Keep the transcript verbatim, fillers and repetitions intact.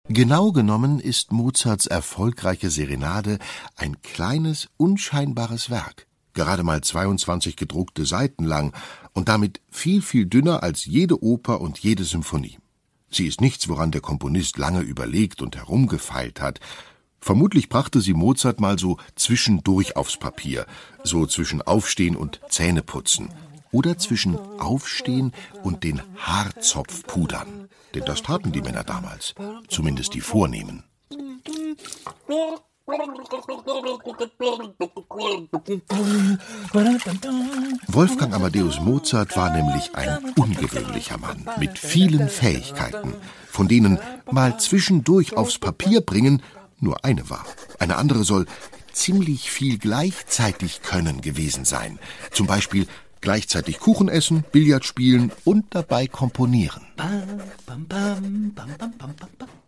Genau genommen ist Mozarts erfolgreiche Serenade ein kleines, unscheinbares Werk, gerade mal zweiundzwanzig gedruckte Seiten lang und damit viel, viel dünner als jede Oper und jede Symphonie. Sie ist nichts, woran der Komponist lange überlegt und herumgefeilt hat. Vermutlich brachte sie Mozart mal so zwischendurch aufs Papier, so zwischen Aufstehen und Zähneputzen. Oder zwischen Aufstehen und den Haarzopf pudern. Denn das taten die Männer damals. Zumindest die Vornehmen. Wolfgang Amadeus Mozart war nämlich ein ungewöhnlicher Mann mit vielen Fähigkeiten, von denen mal zwischendurch aufs Papier bringen nur eine war. Eine andere soll ziemlich viel gleichzeitig können gewesen sein. Zum Beispiel gleichzeitig Kuchen essen, Billard spielen und dabei komponieren. Bam, bam, bam, bam, bam, bam, bam.